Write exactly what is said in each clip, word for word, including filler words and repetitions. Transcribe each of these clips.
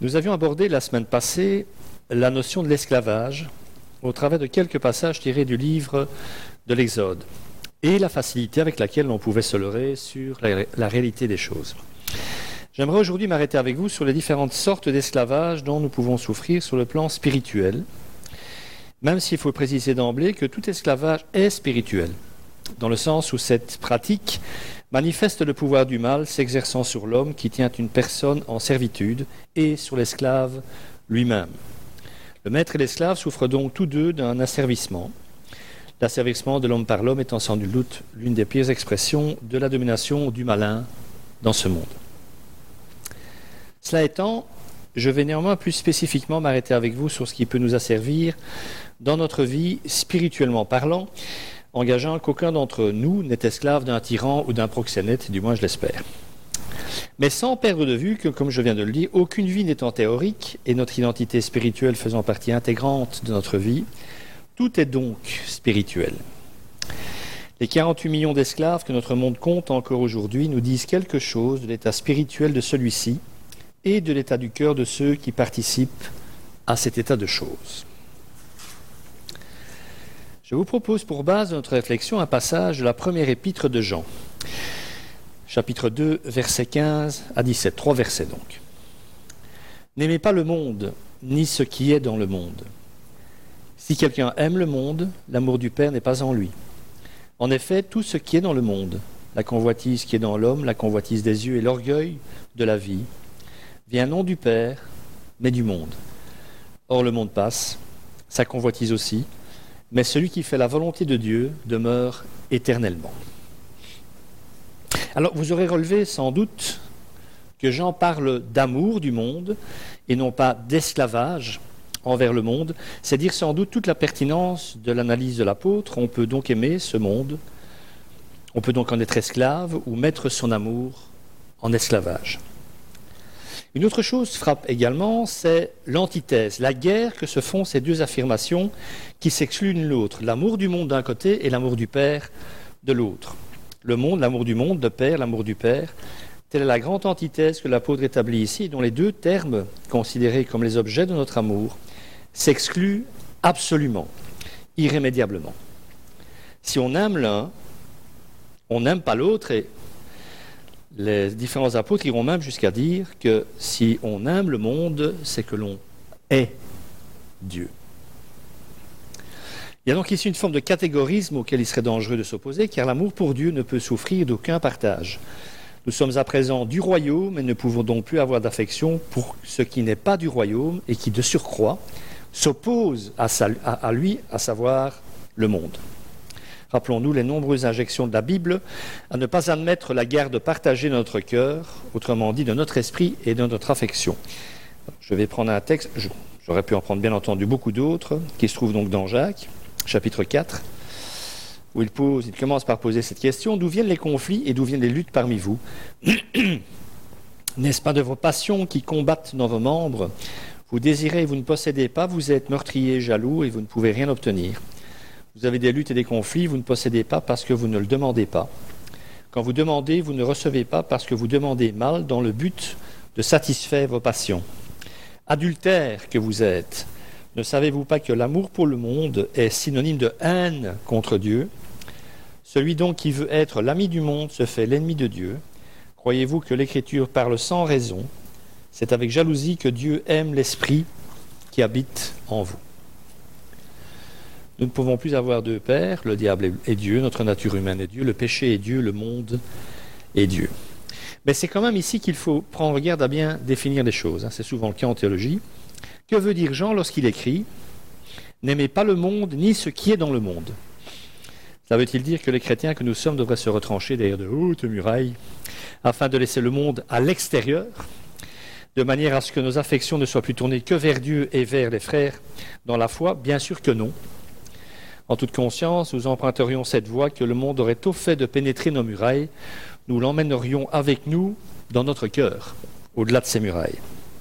Nous avions abordé la semaine passée la notion de l'esclavage au travers de quelques passages tirés du livre de l'Exode et la facilité avec laquelle on pouvait se leurrer sur la, la réalité des choses. J'aimerais aujourd'hui m'arrêter avec vous sur les différentes sortes d'esclavage dont nous pouvons souffrir sur le plan spirituel, même s'il faut préciser d'emblée que tout esclavage est spirituel, dans le sens où cette pratique manifeste le pouvoir du mal s'exerçant sur l'homme qui tient une personne en servitude et sur l'esclave lui-même. Le maître et l'esclave souffrent donc tous deux d'un asservissement, l'asservissement de l'homme par l'homme étant sans nul doute l'une des pires expressions de la domination du malin dans ce monde. Cela étant, je vais néanmoins plus spécifiquement m'arrêter avec vous sur ce qui peut nous asservir dans notre vie spirituellement parlant, engageant qu'aucun d'entre nous n'est esclave d'un tyran ou d'un proxénète, du moins je l'espère. Mais sans perdre de vue que, comme je viens de le dire, aucune vie n'étant théorique et notre identité spirituelle faisant partie intégrante de notre vie, tout est donc spirituel. Les quarante-huit millions d'esclaves que notre monde compte encore aujourd'hui nous disent quelque chose de l'état spirituel de celui-ci et de l'état du cœur de ceux qui participent à cet état de choses. Je vous propose pour base de notre réflexion un passage de la première épître de Jean, chapitre deux, versets quinze à dix-sept, trois versets donc. « N'aimez pas le monde, ni ce qui est dans le monde. Si quelqu'un aime le monde, l'amour du Père n'est pas en lui. En effet, tout ce qui est dans le monde, la convoitise qui est dans l'homme, la convoitise des yeux et l'orgueil de la vie, vient non du Père, mais du monde. Or le monde passe, sa convoitise aussi, mais celui qui fait la volonté de Dieu demeure éternellement. » Alors, vous aurez relevé sans doute que Jean parle d'amour du monde et non pas d'esclavage envers le monde. C'est dire sans doute toute la pertinence de l'analyse de l'apôtre. On peut donc aimer ce monde, on peut donc en être esclave ou mettre son amour en esclavage. Une autre chose frappe également, c'est l'antithèse, la guerre que se font ces deux affirmations qui s'excluent l'une l'autre, l'amour du monde d'un côté et l'amour du Père de l'autre. Le monde, l'amour du monde, le Père, l'amour du Père, telle est la grande antithèse que l'apôtre établit ici, dont les deux termes, considérés comme les objets de notre amour, s'excluent absolument, irrémédiablement. Si on aime l'un, on n'aime pas l'autre, et les différents apôtres iront même jusqu'à dire que si on aime le monde, c'est que l'on est Dieu. Il y a donc ici une forme de catégorisme auquel il serait dangereux de s'opposer, car l'amour pour Dieu ne peut souffrir d'aucun partage. Nous sommes à présent du royaume et ne pouvons donc plus avoir d'affection pour ce qui n'est pas du royaume et qui, de surcroît, s'oppose à, sa, à, à lui, à savoir le monde. Rappelons-nous les nombreuses injections de la Bible à ne pas admettre la garde partagée de notre cœur, autrement dit de notre esprit et de notre affection. Je vais prendre un texte, je, j'aurais pu en prendre bien entendu beaucoup d'autres, qui se trouvent donc dans Jacques, chapitre quatre, où il, pose, il commence par poser cette question: d'où viennent les conflits et d'où viennent les luttes parmi vous? N'est-ce pas de vos passions qui combattent dans vos membres? Vous désirez et vous ne possédez pas, vous êtes meurtrier, jaloux et vous ne pouvez rien obtenir. Vous avez des luttes et des conflits, vous ne possédez pas parce que vous ne le demandez pas. Quand vous demandez, vous ne recevez pas parce que vous demandez mal dans le but de satisfaire vos passions. Adultères que vous êtes, ne savez-vous pas que l'amour pour le monde est synonyme de haine contre Dieu? Celui donc qui veut être l'ami du monde se fait l'ennemi de Dieu. Croyez-vous que l'Écriture parle sans raison? C'est avec jalousie que Dieu aime l'Esprit qui habite en vous. Nous ne pouvons plus avoir deux pères, le diable est Dieu, notre nature humaine est Dieu, le péché est Dieu, le monde est Dieu. Mais c'est quand même ici qu'il faut prendre garde à bien définir les choses, hein. C'est souvent le cas en théologie. Que veut dire Jean lorsqu'il écrit « N'aimez pas le monde ni ce qui est dans le monde ». Cela veut-il dire que les chrétiens que nous sommes devraient se retrancher derrière de hautes murailles afin de laisser le monde à l'extérieur, de manière à ce que nos affections ne soient plus tournées que vers Dieu et vers les frères dans la foi? Bien sûr que non. En toute conscience, nous emprunterions cette voie que le monde aurait au fait de pénétrer nos murailles, nous l'emmènerions avec nous dans notre cœur, au-delà de ces murailles.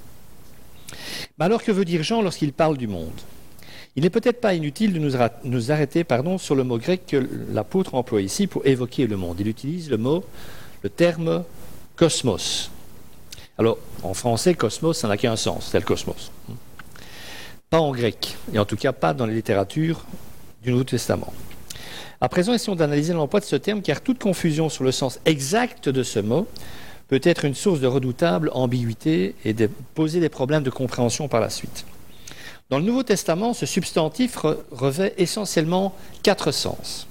Mais alors que veut dire Jean lorsqu'il parle du monde? Il n'est peut-être pas inutile de nous, nous arrêter pardon, sur le mot grec que l'apôtre emploie ici pour évoquer le monde. Il utilise le mot, le terme cosmos. Alors, en français, cosmos, ça n'a qu'un sens, c'est le cosmos. Pas en grec, et en tout cas pas dans les littératures du Nouveau Testament. À présent, essayons d'analyser l'emploi de ce terme, car toute confusion sur le sens exact de ce mot peut être une source de redoutable ambiguïté et de poser des problèmes de compréhension par la suite. Dans le Nouveau Testament, ce substantif revêt essentiellement quatre sens.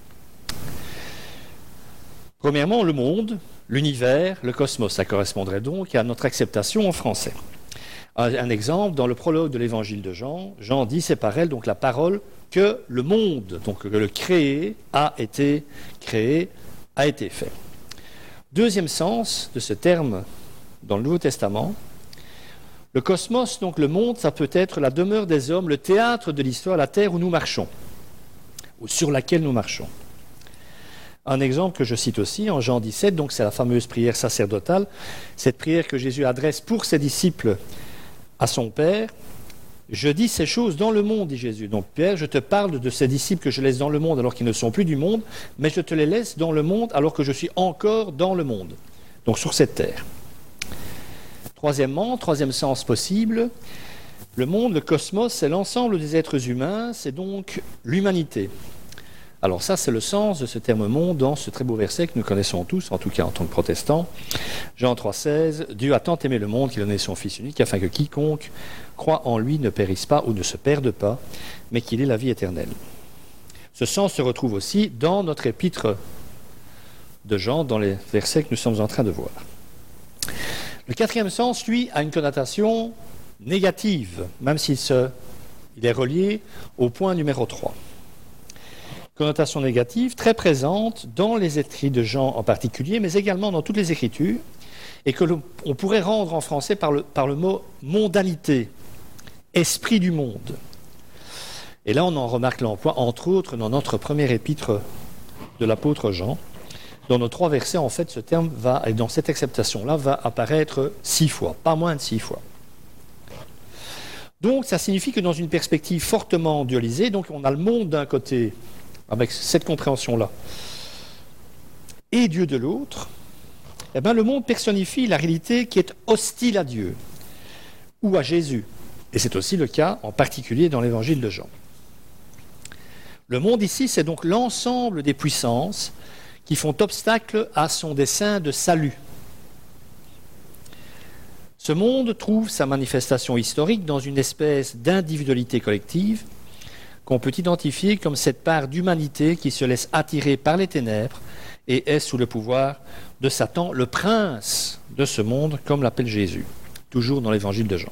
Premièrement, le monde, l'univers, le cosmos. Ça correspondrait donc à notre acceptation en français. Un exemple, dans le prologue de l'évangile de Jean, Jean dit, c'est par elle, donc la parole, que le monde, donc que le créé, a été créé, a été fait. Deuxième sens de ce terme dans le Nouveau Testament, le cosmos, donc le monde, ça peut être la demeure des hommes, le théâtre de l'histoire, la terre où nous marchons, ou sur laquelle nous marchons. Un exemple que je cite aussi en Jean dix-sept, donc c'est la fameuse prière sacerdotale, cette prière que Jésus adresse pour ses disciples à son Père. Je dis ces choses dans le monde, dit Jésus. Donc Père, je te parle de ces disciples que je laisse dans le monde alors qu'ils ne sont plus du monde, mais je te les laisse dans le monde alors que je suis encore dans le monde, donc sur cette terre. Troisièmement, troisième sens possible, le monde, le cosmos, c'est l'ensemble des êtres humains, c'est donc l'humanité. Alors ça, c'est le sens de ce terme monde dans ce très beau verset que nous connaissons tous, en tout cas en tant que protestants. Jean trois seize, Dieu a tant aimé le monde qu'il a donné son Fils unique, afin que quiconque croit en lui ne périsse pas ou ne se perde pas, mais qu'il ait la vie éternelle. Ce sens se retrouve aussi dans notre épître de Jean, dans les versets que nous sommes en train de voir. Le quatrième sens, lui, a une connotation négative, même s'il se, il est relié au point numéro trois. Connotation négative très présente dans les écrits de Jean en particulier, mais également dans toutes les Écritures, et que l'on pourrait rendre en français par le, par le mot mondanité, esprit du monde. Et là, on en remarque l'emploi, entre autres, dans notre premier épître de l'apôtre Jean. Dans nos trois versets, en fait, ce terme va, et dans cette acceptation-là, va apparaître six fois, pas moins de six fois. Donc, ça signifie que dans une perspective fortement dualisée, donc on a le monde d'un côté, avec cette compréhension-là, et Dieu de l'autre, eh bien, le monde personnifie la réalité qui est hostile à Dieu ou à Jésus. Et c'est aussi le cas en particulier dans l'évangile de Jean. Le monde ici, c'est donc l'ensemble des puissances qui font obstacle à son dessein de salut. Ce monde trouve sa manifestation historique dans une espèce d'individualité collective qu'on peut identifier comme cette part d'humanité qui se laisse attirer par les ténèbres et est sous le pouvoir de Satan, le prince de ce monde, comme l'appelle Jésus, toujours dans l'évangile de Jean.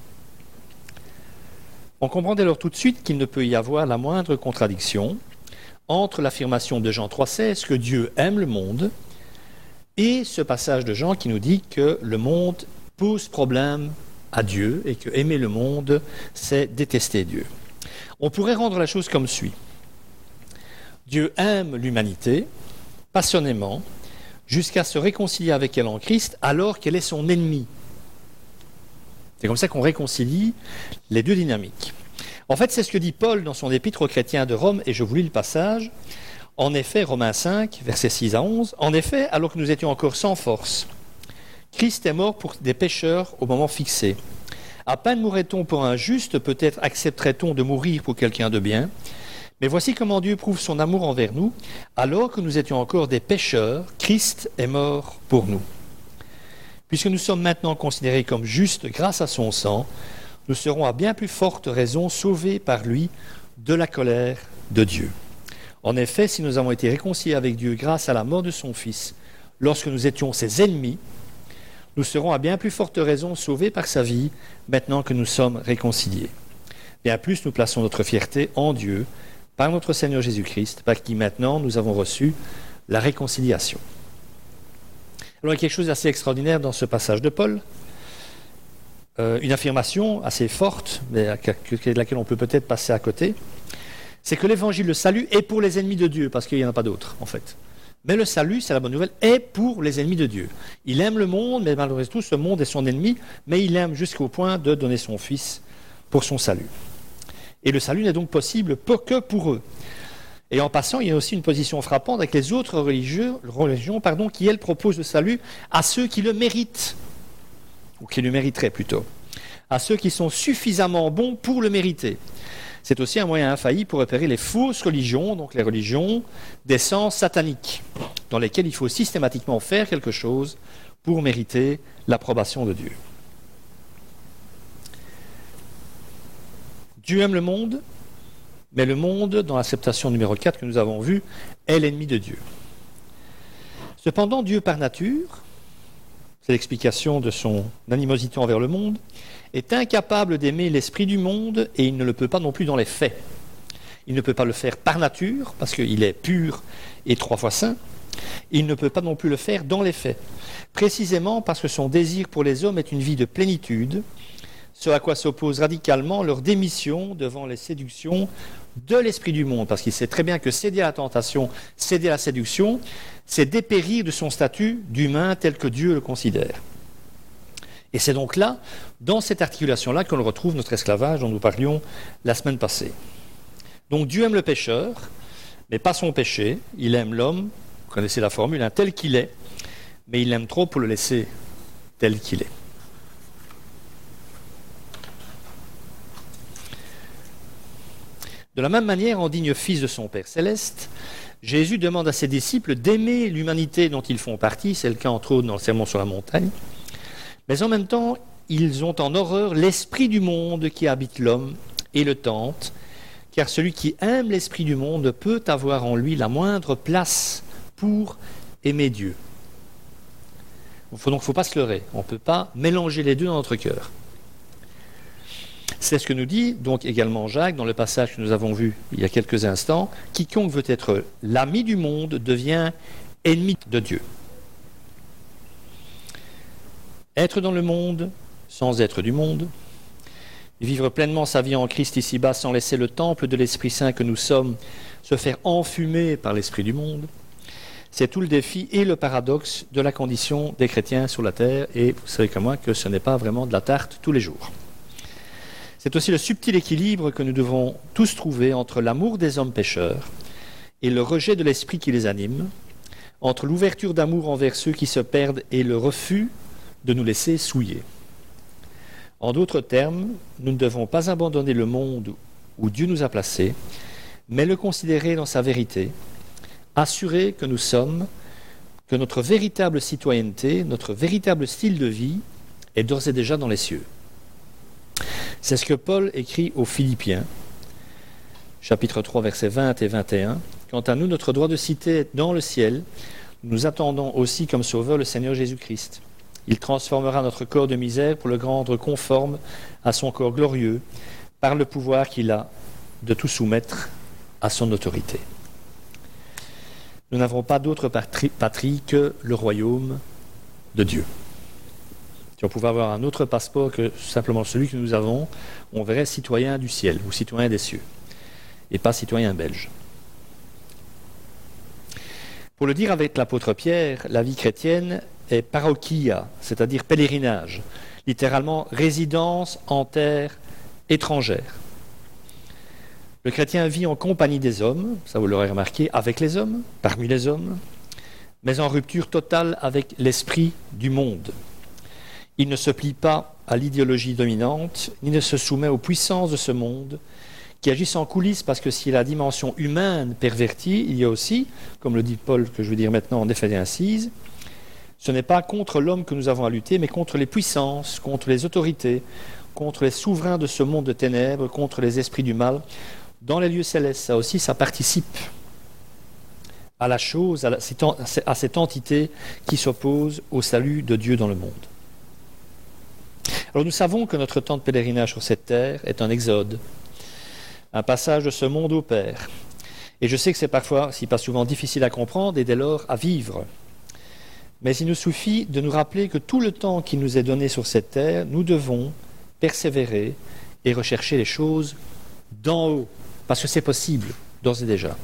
On comprend dès lors tout de suite qu'il ne peut y avoir la moindre contradiction entre l'affirmation de Jean trois seize que Dieu aime le monde et ce passage de Jean qui nous dit que le monde pose problème à Dieu et que aimer le monde, c'est détester Dieu. On pourrait rendre la chose comme suit. Dieu aime l'humanité passionnément jusqu'à se réconcilier avec elle en Christ alors qu'elle est son ennemi. C'est comme ça qu'on réconcilie les deux dynamiques. En fait, c'est ce que dit Paul dans son épître aux chrétiens de Rome, et je vous lis le passage. En effet, Romains cinq, versets six à onze, en effet, alors que nous étions encore sans force, Christ est mort pour des pécheurs au moment fixé. À peine mourrait-on pour un juste, peut-être accepterait-on de mourir pour quelqu'un de bien. Mais voici comment Dieu prouve son amour envers nous. Alors que nous étions encore des pécheurs, Christ est mort pour nous. Puisque nous sommes maintenant considérés comme justes grâce à son sang, nous serons à bien plus forte raison sauvés par lui de la colère de Dieu. En effet, si nous avons été réconciliés avec Dieu grâce à la mort de son Fils, lorsque nous étions ses ennemis, nous serons à bien plus forte raison sauvés par sa vie, maintenant que nous sommes réconciliés. Bien plus, nous plaçons notre fierté en Dieu, par notre Seigneur Jésus-Christ, par qui maintenant nous avons reçu la réconciliation. Alors, il y a quelque chose d'assez extraordinaire dans ce passage de Paul, euh, une affirmation assez forte, mais à laquelle on peut peut-être passer à côté, c'est que l'évangile, le salut, est pour les ennemis de Dieu, parce qu'il n'y en a pas d'autres, en fait. Mais le salut, c'est la bonne nouvelle, est pour les ennemis de Dieu. Il aime le monde, mais malgré tout, ce monde est son ennemi, mais il aime jusqu'au point de donner son Fils pour son salut. Et le salut n'est donc possible que pour eux. Et en passant, il y a aussi une position frappante avec les autres religieux, religions pardon, qui, elles, proposent le salut à ceux qui le méritent, ou qui le mériteraient plutôt, à ceux qui sont suffisamment bons pour le mériter. C'est aussi un moyen infaillible pour repérer les fausses religions, donc les religions d'essence satanique, dans lesquelles il faut systématiquement faire quelque chose pour mériter l'approbation de Dieu. Dieu aime le monde, mais le monde, dans l'acceptation numéro quatre que nous avons vue, est l'ennemi de Dieu. Cependant, Dieu par nature, c'est l'explication de son animosité envers le monde, est incapable d'aimer l'esprit du monde et il ne le peut pas non plus dans les faits. Il ne peut pas le faire par nature, parce qu'il est pur et trois fois saint. Il ne peut pas non plus le faire dans les faits, précisément parce que son désir pour les hommes est une vie de plénitude, ce à quoi s'oppose radicalement leur démission devant les séductions de l'esprit du monde, parce qu'il sait très bien que céder à la tentation, céder à la séduction, c'est dépérir de son statut d'humain tel que Dieu le considère. Et c'est donc là, dans cette articulation-là, qu'on retrouve notre esclavage dont nous parlions la semaine passée. Donc Dieu aime le pécheur, mais pas son péché. Il aime l'homme, vous connaissez la formule, hein, tel qu'il est, mais il l'aime trop pour le laisser tel qu'il est. De la même manière, en digne fils de son Père céleste, Jésus demande à ses disciples d'aimer l'humanité dont ils font partie, c'est le cas entre autres dans le Sermon sur la montagne, mais en même temps, ils ont en horreur l'esprit du monde qui habite l'homme et le tente, car celui qui aime l'esprit du monde peut avoir en lui la moindre place pour aimer Dieu. Il ne faut pas se leurrer, on ne peut pas mélanger les deux dans notre cœur. C'est ce que nous dit donc également Jacques dans le passage que nous avons vu il y a quelques instants. Quiconque veut être l'ami du monde devient ennemi de Dieu. Être dans le monde sans être du monde, vivre pleinement sa vie en Christ ici-bas sans laisser le temple de l'Esprit Saint que nous sommes se faire enfumer par l'esprit du monde, c'est tout le défi et le paradoxe de la condition des chrétiens sur la terre, et vous savez comme moi que ce n'est pas vraiment de la tarte tous les jours. C'est aussi le subtil équilibre que nous devons tous trouver entre l'amour des hommes pécheurs et le rejet de l'esprit qui les anime, entre l'ouverture d'amour envers ceux qui se perdent et le refus de nous laisser souiller. En d'autres termes, nous ne devons pas abandonner le monde où Dieu nous a placés, mais le considérer dans sa vérité, assurer que nous sommes, que notre véritable citoyenneté, notre véritable style de vie est d'ores et déjà dans les cieux. C'est ce que Paul écrit aux Philippiens, chapitre trois, versets vingt et vingt et un. Quant à nous, notre droit de cité est dans le ciel. Nous attendons aussi comme sauveur le Seigneur Jésus-Christ. Il transformera notre corps de misère pour le rendre conforme à son corps glorieux, par le pouvoir qu'il a de tout soumettre à son autorité. Nous n'avons pas d'autre patrie, patrie que le royaume de Dieu. Si on pouvait avoir un autre passeport que simplement celui que nous avons, on verrait citoyen du ciel ou citoyen des cieux, et pas citoyen belge. Pour le dire avec l'apôtre Pierre, la vie chrétienne est parochia, c'est-à-dire pèlerinage, littéralement résidence en terre étrangère. Le chrétien vit en compagnie des hommes, ça vous l'aurez remarqué, avec les hommes, parmi les hommes, mais en rupture totale avec l'esprit du monde. Il ne se plie pas à l'idéologie dominante, ni ne se soumet aux puissances de ce monde, qui agissent en coulisses, parce que si la dimension humaine pervertie, il y a aussi, comme le dit Paul, que je veux dire maintenant en effet incise, ce n'est pas contre l'homme que nous avons à lutter, mais contre les puissances, contre les autorités, contre les souverains de ce monde de ténèbres, contre les esprits du mal. Dans les lieux célestes, ça aussi, ça participe à la chose, à, la, à cette entité qui s'oppose au salut de Dieu dans le monde. Alors nous savons que notre temps de pèlerinage sur cette terre est un exode, un passage de ce monde au Père. Et je sais que c'est parfois, si pas souvent, difficile à comprendre et dès lors à vivre. Mais il nous suffit de nous rappeler que tout le temps qui nous est donné sur cette terre, nous devons persévérer et rechercher les choses d'en haut, parce que c'est possible, d'ores et déjà.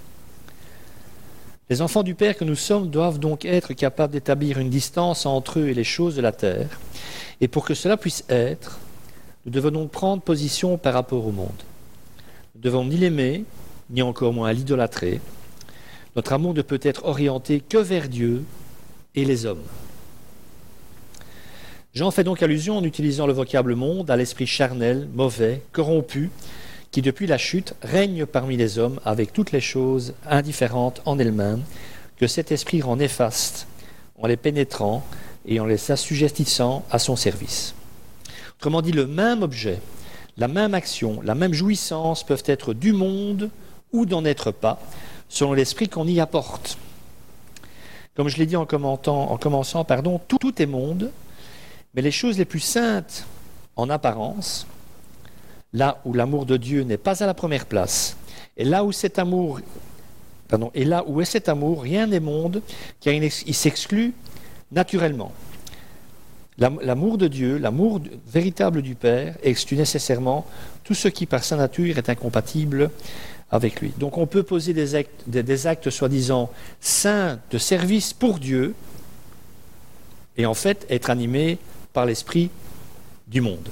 Les enfants du Père que nous sommes doivent donc être capables d'établir une distance entre eux et les choses de la terre. Et pour que cela puisse être, nous devons donc prendre position par rapport au monde. Nous ne devons ni l'aimer, ni encore moins l'idolâtrer. Notre amour ne peut être orienté que vers Dieu et les hommes. Jean fait donc allusion, en utilisant le vocable monde, à l'esprit charnel, mauvais, corrompu, qui depuis la chute règne parmi les hommes avec toutes les choses indifférentes en elles-mêmes, que cet esprit rend néfastes en les pénétrant et en les assujettissant à son service. Autrement dit, le même objet, la même action, la même jouissance peuvent être du monde ou d'en être pas, selon l'esprit qu'on y apporte. Comme je l'ai dit en, commentant, en commençant, pardon, tout, tout est monde, mais les choses les plus saintes en apparence, là où l'amour de Dieu n'est pas à la première place, et là où cet amour, pardon, et là où est cet amour, rien n'est monde, car il, il s'exclut naturellement. L'amour de Dieu, l'amour véritable du Père, exclut nécessairement tout ce qui, par sa nature, est incompatible avec lui. Donc on peut poser des actes, des, des actes soi-disant saints de service pour Dieu, et en fait être animé par l'esprit du monde.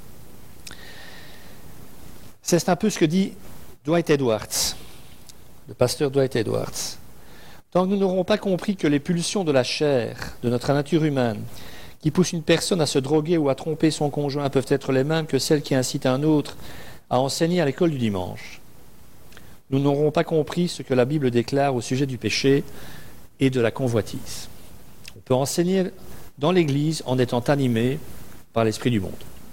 C'est un peu ce que dit Dwight Edwards, le pasteur Dwight Edwards. Tant que nous n'aurons pas compris que les pulsions de la chair, de notre nature humaine, qui poussent une personne à se droguer ou à tromper son conjoint peuvent être les mêmes que celles qui incitent un autre à enseigner à l'école du dimanche, nous n'aurons pas compris ce que la Bible déclare au sujet du péché et de la convoitise. On peut enseigner dans l'Église en étant animé par l'esprit du monde.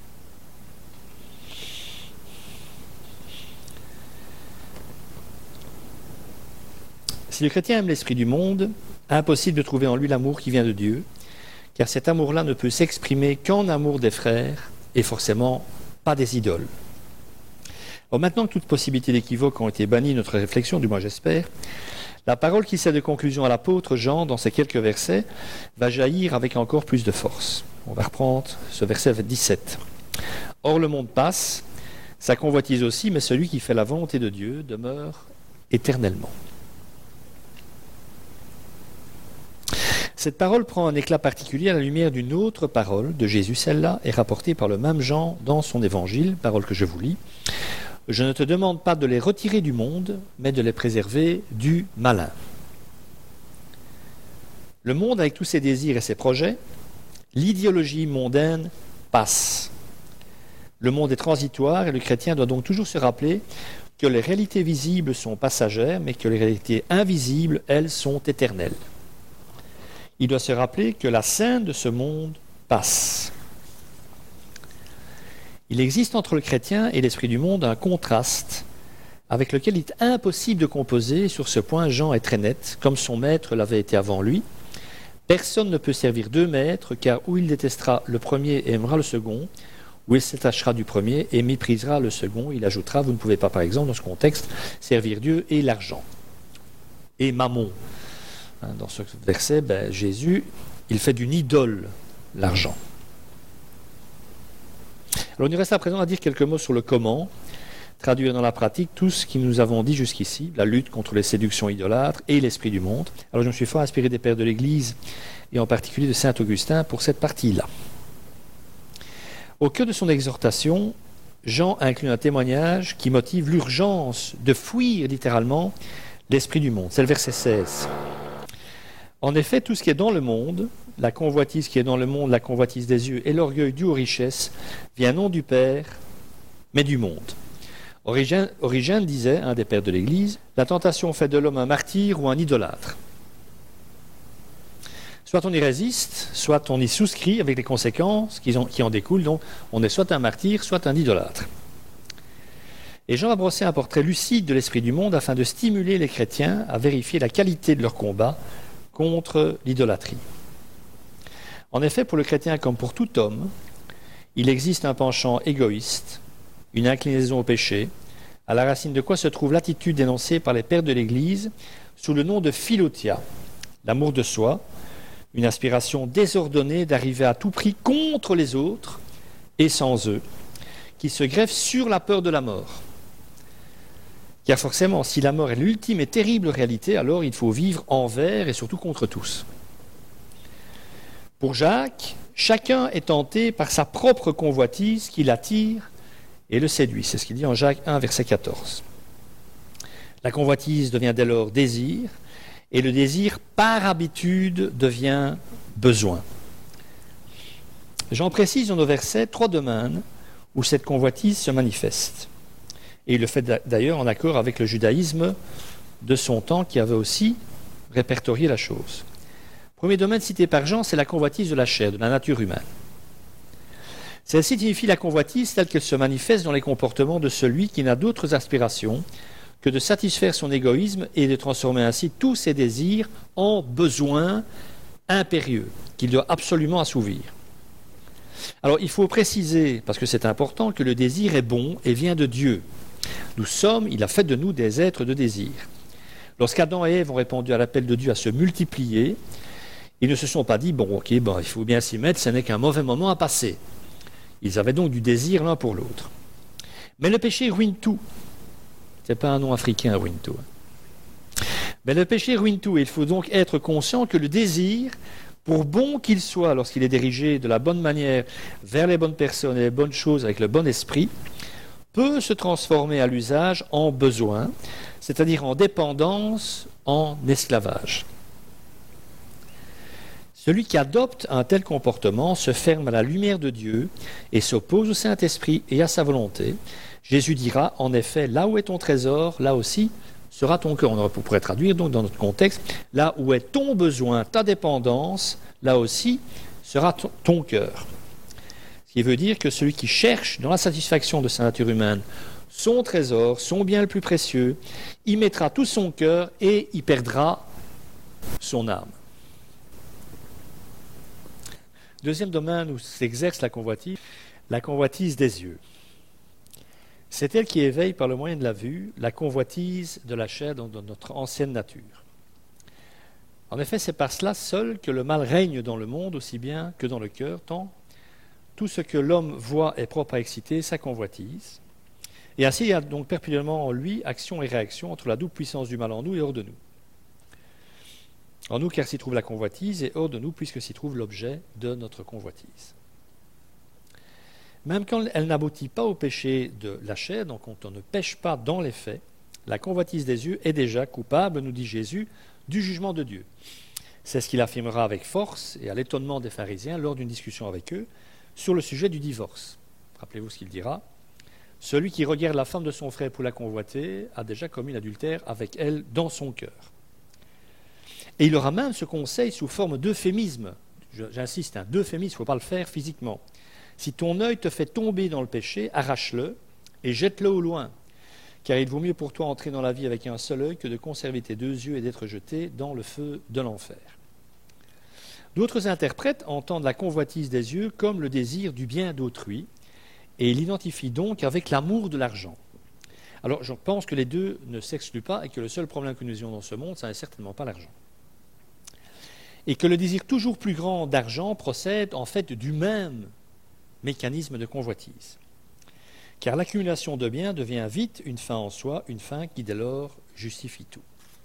Si le chrétien aime l'esprit du monde, impossible de trouver en lui l'amour qui vient de Dieu, car cet amour-là ne peut s'exprimer qu'en amour des frères, et forcément pas des idoles. Alors maintenant que toute possibilité d'équivoque ont été bannies de notre réflexion, du moins j'espère, la parole qui sert de conclusion à l'apôtre Jean, dans ces quelques versets, va jaillir avec encore plus de force. On va reprendre ce verset dix-sept. « Or le monde passe, sa convoitise aussi, mais celui qui fait la volonté de Dieu demeure éternellement. » Cette parole prend un éclat particulier à la lumière d'une autre parole de Jésus. Celle-là est rapportée par le même Jean dans son évangile, parole que je vous lis. « Je ne te demande pas de les retirer du monde, mais de les préserver du malin. » Le monde, avec tous ses désirs et ses projets, l'idéologie mondaine passe. Le monde est transitoire et le chrétien doit donc toujours se rappeler que les réalités visibles sont passagères, mais que les réalités invisibles, elles, sont éternelles. Il doit se rappeler que la scène de ce monde passe. Il existe entre le chrétien et l'esprit du monde un contraste avec lequel il est impossible de composer. Sur ce point, Jean est très net, comme son maître l'avait été avant lui. Personne ne peut servir deux maîtres, car ou il détestera le premier et aimera le second, ou il s'attachera du premier et méprisera le second. Il ajoutera, vous ne pouvez pas, par exemple, dans ce contexte, servir Dieu et l'argent. Et Mammon. Dans ce verset, ben, Jésus, il fait d'une idole l'argent. Alors il nous reste à présent à dire quelques mots sur le comment, traduire dans la pratique tout ce que nous avons dit jusqu'ici, la lutte contre les séductions idolâtres et l'esprit du monde. Alors je me suis fort inspiré des pères de l'Église, et en particulier de saint Augustin, pour cette partie-là. Au cœur de son exhortation, Jean inclut un témoignage qui motive l'urgence de fuir littéralement l'esprit du monde. C'est le verset seize. En effet, tout ce qui est dans le monde, la convoitise qui est dans le monde, la convoitise des yeux et l'orgueil dû aux richesses, vient non du Père, mais du monde. Origène, Origène disait, un des pères de l'Église, la tentation fait de l'homme un martyr ou un idolâtre. Soit on y résiste, soit on y souscrit avec les conséquences qui, ont, qui en découlent. Donc on est soit un martyr, soit un idolâtre. Et Jean a brossé un portrait lucide de l'esprit du monde afin de stimuler les chrétiens à vérifier la qualité de leur combat contre l'idolâtrie. En effet, pour le chrétien comme pour tout homme, il existe un penchant égoïste, une inclinaison au péché, à la racine de quoi se trouve l'attitude dénoncée par les pères de l'Église sous le nom de philotia, l'amour de soi, une aspiration désordonnée d'arriver à tout prix contre les autres et sans eux, qui se greffe sur la peur de la mort. Car forcément, si la mort est l'ultime et terrible réalité, alors il faut vivre envers et surtout contre tous. Pour Jacques, chacun est tenté par sa propre convoitise qui l'attire et le séduit. C'est ce qu'il dit en Jacques un, verset quatorze. La convoitise devient dès lors désir, et le désir, par habitude, devient besoin. Jean précise dans nos versets trois domaines où cette convoitise se manifeste. Et il le fait d'ailleurs en accord avec le judaïsme de son temps qui avait aussi répertorié la chose. Le premier domaine cité par Jean, c'est la convoitise de la chair, de la nature humaine. Celle-ci signifie la convoitise telle qu'elle se manifeste dans les comportements de celui qui n'a d'autres aspirations que de satisfaire son égoïsme et de transformer ainsi tous ses désirs en besoins impérieux qu'il doit absolument assouvir. Alors il faut préciser, parce que c'est important, que le désir est bon et vient de Dieu. Nous sommes, il a fait de nous des êtres de désir. Lorsqu'Adam et Ève ont répondu à l'appel de Dieu à se multiplier, ils ne se sont pas dit, bon ok, bon, il faut bien s'y mettre, ce n'est qu'un mauvais moment à passer. Ils avaient donc du désir l'un pour l'autre. Mais le péché ruine tout. Ce n'est pas un nom africain, ruine tout. Mais le péché ruine tout, et il faut donc être conscient que le désir, pour bon qu'il soit, lorsqu'il est dirigé de la bonne manière vers les bonnes personnes et les bonnes choses avec le bon esprit, peut se transformer à l'usage en besoin, c'est-à-dire en dépendance, en esclavage. Celui qui adopte un tel comportement se ferme à la lumière de Dieu et s'oppose au Saint-Esprit et à sa volonté. Jésus dira, en effet, là où est ton trésor, là aussi sera ton cœur. On pourrait traduire donc dans notre contexte, là où est ton besoin, ta dépendance, là aussi sera ton, ton cœur. Ce qui veut dire que celui qui cherche dans la satisfaction de sa nature humaine son trésor, son bien le plus précieux, y mettra tout son cœur et y perdra son âme. Deuxième domaine où s'exerce la convoitise, la convoitise des yeux. C'est elle qui éveille par le moyen de la vue la convoitise de la chair dans notre ancienne nature. En effet, c'est par cela seul que le mal règne dans le monde aussi bien que dans le cœur, tant tout ce que l'homme voit est propre à exciter sa convoitise. Et ainsi, il y a donc perpétuellement en lui action et réaction entre la double puissance du mal en nous et hors de nous. En nous, car s'y trouve la convoitise, et hors de nous, puisque s'y trouve l'objet de notre convoitise. Même quand elle n'aboutit pas au péché de la chair, donc quand on ne pêche pas dans les faits, la convoitise des yeux est déjà coupable, nous dit Jésus, du jugement de Dieu. C'est ce qu'il affirmera avec force et à l'étonnement des pharisiens lors d'une discussion avec eux sur le sujet du divorce. Rappelez-vous ce qu'il dira. Celui qui regarde la femme de son frère pour la convoiter a déjà commis l'adultère avec elle dans son cœur. Et il aura même ce conseil sous forme d'euphémisme. J'insiste, un euphémisme, il ne faut pas le faire physiquement. Si ton œil te fait tomber dans le péché, arrache-le et jette-le au loin. Car il vaut mieux pour toi entrer dans la vie avec un seul œil que de conserver tes deux yeux et d'être jeté dans le feu de l'enfer. D'autres interprètes entendent la convoitise des yeux comme le désir du bien d'autrui et l'identifient donc avec l'amour de l'argent. Alors je pense que les deux ne s'excluent pas et que le seul problème que nous ayons dans ce monde, ce n'est certainement pas l'argent. Et que le désir toujours plus grand d'argent procède en fait du même mécanisme de convoitise. Car l'accumulation de biens devient vite une fin en soi, une fin qui dès lors justifie tout.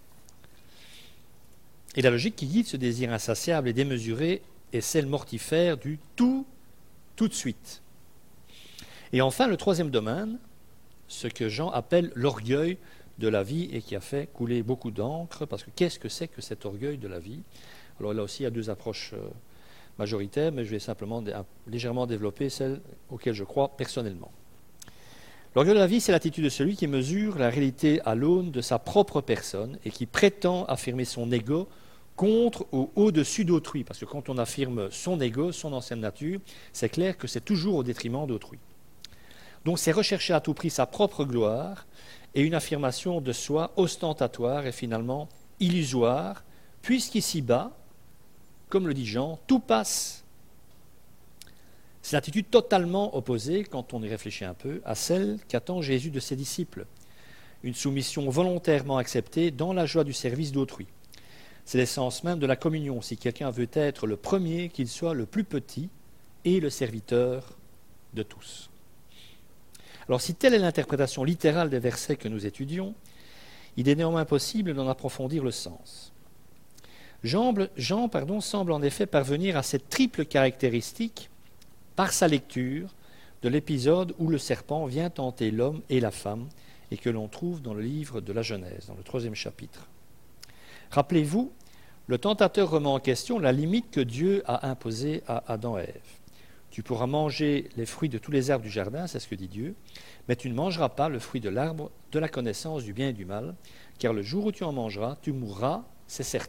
Et la logique qui guide ce désir insatiable et démesuré est celle mortifère du tout, tout de suite. Et enfin, le troisième domaine, ce que Jean appelle l'orgueil de la vie et qui a fait couler beaucoup d'encre, parce que qu'est-ce que c'est que cet orgueil de la vie ? Alors là aussi, il y a deux approches majoritaires, mais je vais simplement légèrement développer celle auxquelles je crois personnellement. L'orgueil de la vie, c'est l'attitude de celui qui mesure la réalité à l'aune de sa propre personne et qui prétend affirmer son ego contre ou au-dessus d'autrui. Parce que quand on affirme son ego, son ancienne nature, c'est clair que c'est toujours au détriment d'autrui. Donc c'est rechercher à tout prix sa propre gloire et une affirmation de soi ostentatoire et finalement illusoire, puisqu'ici-bas, comme le dit Jean, tout passe. C'est l'attitude totalement opposée, quand on y réfléchit un peu, à celle qu'attend Jésus de ses disciples. Une soumission volontairement acceptée dans la joie du service d'autrui. C'est l'essence même de la communion. Si quelqu'un veut être le premier, qu'il soit le plus petit et le serviteur de tous. Alors si telle est l'interprétation littérale des versets que nous étudions, il est néanmoins possible d'en approfondir le sens. Jean, Jean pardon, semble en effet parvenir à cette triple caractéristique par sa lecture de l'épisode où le serpent vient tenter l'homme et la femme et que l'on trouve dans le livre de la Genèse, dans le troisième chapitre. Rappelez-vous, le tentateur remet en question la limite que Dieu a imposée à Adam et Ève. Tu pourras manger les fruits de tous les arbres du jardin, c'est ce que dit Dieu, mais tu ne mangeras pas le fruit de l'arbre de la connaissance du bien et du mal, car le jour où tu en mangeras, tu mourras, c'est certain. »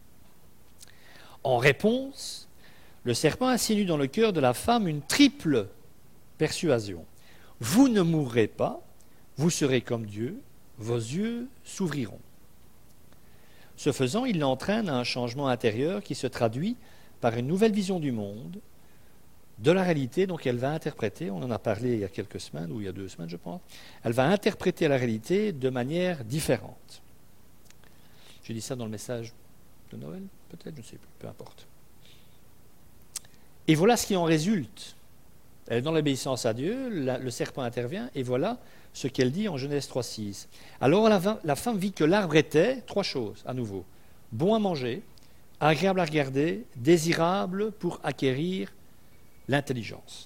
En réponse, le serpent insinue dans le cœur de la femme une triple persuasion. Vous ne mourrez pas, vous serez comme Dieu, vos yeux s'ouvriront. Ce faisant, il l'entraîne à un changement intérieur qui se traduit par une nouvelle vision du monde, de la réalité, donc elle va interpréter, on en a parlé il y a quelques semaines, ou il y a deux semaines je pense, elle va interpréter la réalité de manière différente. J'ai dit ça dans le message de Noël, peut-être, je ne sais plus, peu importe. Et voilà ce qui en résulte. Elle est dans l'obéissance à Dieu, la, le serpent intervient, et voilà ce qu'elle dit en Genèse trois six. Alors la, la femme vit que l'arbre était, trois choses à nouveau, bon à manger, agréable à regarder, désirable pour acquérir l'intelligence.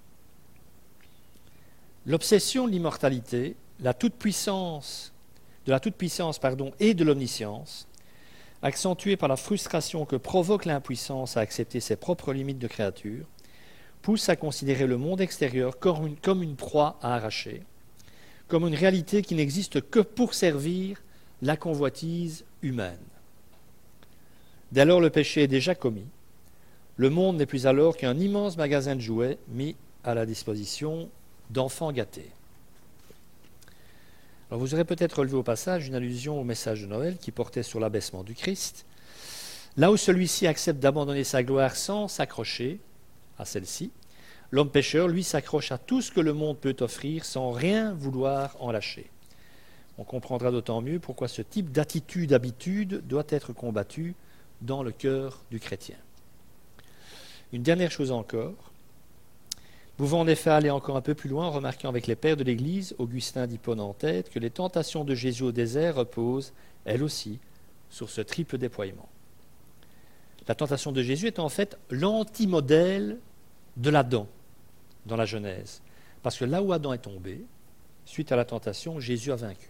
L'obsession de l'immortalité, la toute-puissance, de la toute-puissance pardon, et de l'omniscience, accentuée par la frustration que provoque l'impuissance à accepter ses propres limites de créature, pousse à considérer le monde extérieur comme une, comme une proie à arracher, comme une réalité qui n'existe que pour servir la convoitise humaine. Dès lors, le péché est déjà commis. Le monde n'est plus alors qu'un immense magasin de jouets mis à la disposition d'enfants gâtés. Alors vous aurez peut-être relevé au passage une allusion au message de Noël qui portait sur l'abaissement du Christ. Là où celui-ci accepte d'abandonner sa gloire sans s'accrocher à celle-ci, l'homme pécheur, lui, s'accroche à tout ce que le monde peut offrir sans rien vouloir en lâcher. On comprendra d'autant mieux pourquoi ce type d'attitude, habitude doit être combattu dans le cœur du chrétien. Une dernière chose encore. Nous pouvons en effet aller encore un peu plus loin en remarquant avec les pères de l'Église, Augustin d'Hippone en tête, que les tentations de Jésus au désert reposent, elles aussi, sur ce triple déploiement. La tentation de Jésus est en fait l'antimodèle de l'Adam dans la Genèse. Parce que là où Adam est tombé, suite à la tentation, Jésus a vaincu.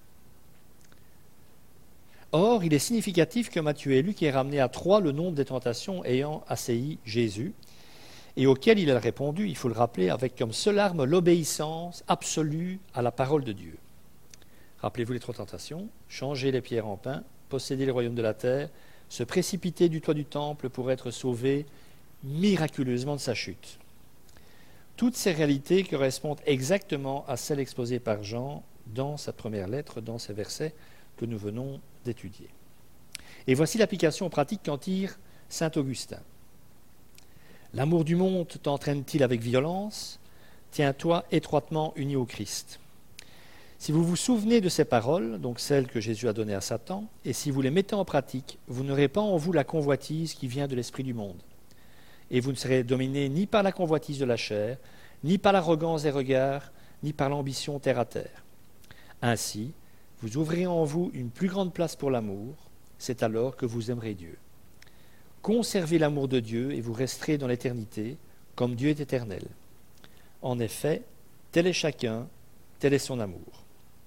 Or, il est significatif que Matthieu et Luc aient ramené à trois le nombre des tentations ayant assailli Jésus, et auquel il a répondu, il faut le rappeler, avec comme seule arme l'obéissance absolue à la parole de Dieu. Rappelez-vous les trois tentations, changer les pierres en pain, posséder le royaume de la terre, se précipiter du toit du temple pour être sauvé miraculeusement de sa chute. Toutes ces réalités correspondent exactement à celles exposées par Jean dans sa première lettre, dans ces versets que nous venons d'étudier. Et voici l'application pratique qu'en tire saint Augustin. L'amour du monde t'entraîne-t-il avec violence? Tiens-toi étroitement uni au Christ. Si vous vous souvenez de ces paroles, donc celles que Jésus a données à Satan, et si vous les mettez en pratique, vous n'aurez pas en vous la convoitise qui vient de l'esprit du monde. Et vous ne serez dominé ni par la convoitise de la chair, ni par l'arrogance des regards, ni par l'ambition terre à terre. Ainsi, vous ouvrirez en vous une plus grande place pour l'amour, c'est alors que vous aimerez Dieu. Conservez l'amour de Dieu et vous resterez dans l'éternité, comme Dieu est éternel. En effet, tel est chacun, tel est son amour.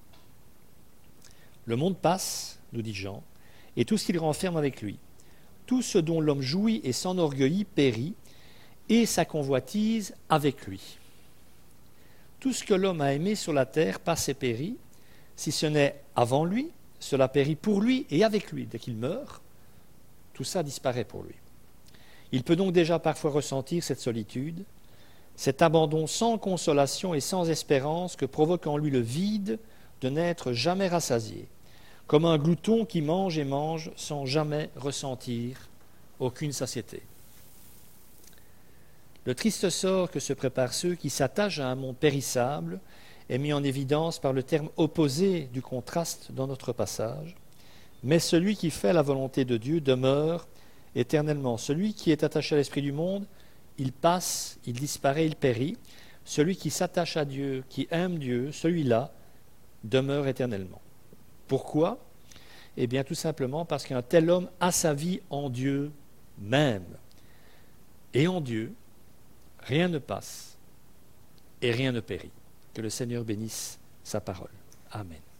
Le monde passe, nous dit Jean, et tout ce qu'il renferme avec lui. Tout ce dont l'homme jouit et s'enorgueillit périt, et sa convoitise avec lui. Tout ce que l'homme a aimé sur la terre passe et périt, si ce n'est avant lui, cela périt pour lui et avec lui. Dès qu'il meurt, tout ça disparaît pour lui. Il peut donc déjà parfois ressentir cette solitude, cet abandon sans consolation et sans espérance que provoque en lui le vide de n'être jamais rassasié, comme un glouton qui mange et mange sans jamais ressentir aucune satiété. Le triste sort que se préparent ceux qui s'attachent à un monde périssable est mis en évidence par le terme opposé du contraste dans notre passage. Mais celui qui fait la volonté de Dieu demeure éternellement. Celui qui est attaché à l'esprit du monde, il passe, il disparaît, il périt. Celui qui s'attache à Dieu, qui aime Dieu, celui-là demeure éternellement. Pourquoi? Eh bien, tout simplement parce qu'un tel homme a sa vie en Dieu même. Et en Dieu, rien ne passe et rien ne périt. Que le Seigneur bénisse sa parole. Amen.